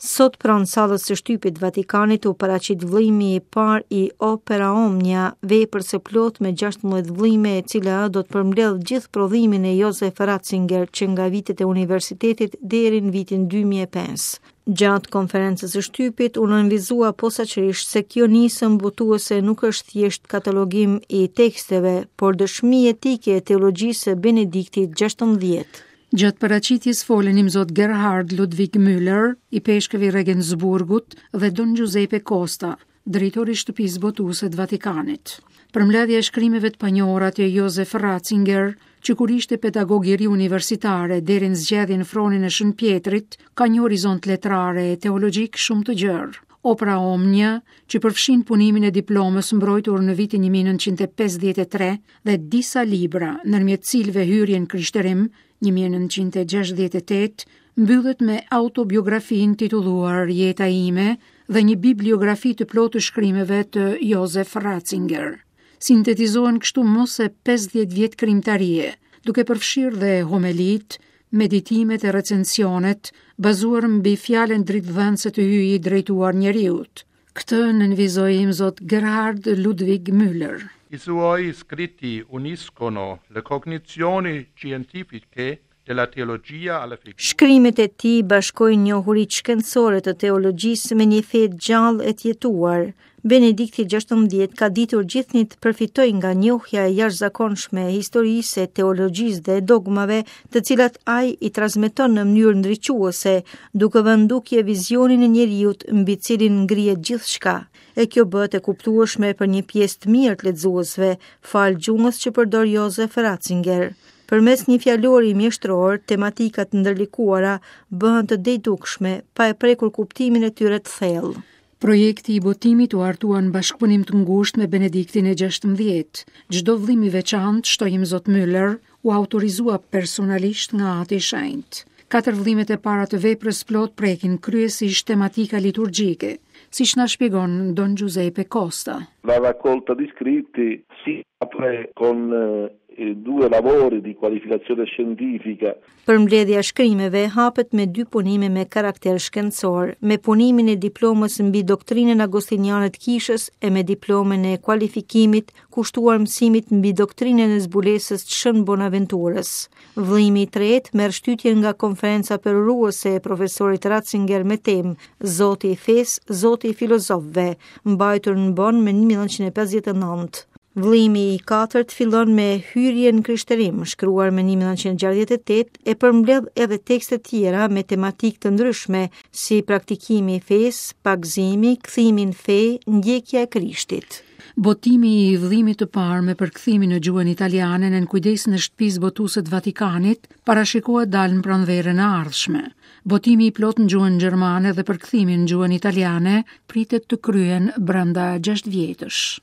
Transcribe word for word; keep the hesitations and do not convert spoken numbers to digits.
Sot pranë sallës së shtypit Vatikanit u paraqit vëllimi i parë i Opera Omnia, vepër së plotë me gjashtëmbëdhjetë vëllime, e cila do të përmbledh gjithë prodhimin e Josef Ratzinger që nga vitet e universitetit deri në vitin dy mijë e pesë. Gjatë konferencës së shtypit u nënvizua posaçërisht se kjo nisëm botuese nuk është thjesht katalogim i teksteve, por dëshmi etike e teologjisë së Benediktit gjashtëmbëdhjetë. Gjatë paraqitjes folenim zot Gerhard Ludwig Müller, i peshkëve i Regensburgut, dhe Don Giuseppe Costa, drejtori i shtëpisë botuese të Vatikanit. Përmbledhja e shkrimeve të panjohura të Josef Ratzinger, që kur ishte pedagog i ri universitare deri në zgjedhjen në fronin e Shën Pjetrit, ka një horizont letrare e teologjik shumë të gjerë. Opera Omnia, që përfshin punimin e diplomës mbrojtur në vitin një mijë e nëntëqind e pesëdhjetë e tre dhe disa libra, ndërmjet cilëve Hyrje në Krishtërim, një mijë e nëntëqind e gjashtëdhjetë e tetë, mbyllet me autobiografin titulluar Jeta ime dhe një bibliografi të plotë të shkrimeve të Josef Ratzinger. Sintetizohen kështu mos e pesëdhjetë vjet krimtarie, duke përfshirë dhe homelit, meditimet e recensionet, bazuar mbi fjalën dritëdhënëse të hyjit drejtuar njeriut. Këtë nënvizoi zot Gerhard Ludwig Müller. I suoi scritti uniscono le cognizioni scientifiche della teologia alla figura. Shkrimet e tij bashkojnë njohuritë shkencore të teologjisë me një fe gjallë e të jetuar. Benedikti gjashtëmbëdhjetë ka ditur gjithnjë të përfitoj nga njohja e jashtëzakonshme e historisë, e teologjisë dhe e dogmave, të cilat ai i transmeton në mënyrë ndriçuese, duke vënë ndukje vizionin e njeriut mbi cilin ngrihet gjithçka. E kjo bëhet e kuptueshme për një pjesë të mirë të lexuesve, fal gjumës që përdor Josef Ratzinger. Përmes një fjalori mjeshtror, tematikat ndërlikuara bëhen të dedukshme, pa e prekur kuptimin e tyre të thellë. Projekti i botimit u hartua në bashkëpunim të ngushtë me Benediktin e gjashtëmbëdhjetë. Çdo vëllim i veçantë, shtojim zot Müller, u autorizua personalisht nga Ati i Shenjtë. Katër vëllimet e para të veprës plot prekin kryesisht tematika liturgjike, siç na shpjegon Don Giuseppe Costa. La raccolta di scritti si apre con eh, due lavori di qualificazione scientifica. Përmbledhja e shkrimeve hapet me dy punime me karakter shkencor, me punimin e diplomës mbi doktrinën agostiniane të Kishës e me diplomën e kualifikimit kushtuar mësimit mbi doktrinën e zbulesës të Shën Bonaventurës. Vëllimi i tretë merr shtytjen nga konferenca peruruese e profesorit Ratzinger me temë Zoti i Fesë, Zoti i filozofëve, mbajtur në Bonn me një mijë e nëntëqind e pesëdhjetë e nëntë. Vëllimi i katërt fillon me Hyrje në Krishtërim, shkruar me një mijë e nëntëqind e gjashtëdhjetë e tetë, e përmbledh edhe tekste tjera me tematikë të ndryshme, si praktikimi i fesë, pagëzimi, kthimi në fe, ndjekja e Krishtit. Botimi i vëllimit të parë me përkthimin në gjuhën italiane në kujdesin e shtëpisë botuese të Vatikanit parashikohet dalë në pranverën e ardhshme. Botimi i plot në gjuhën gjermane dhe përkthimi në gjuhën italiane pritet të kryen brenda gjashtë vjetësh.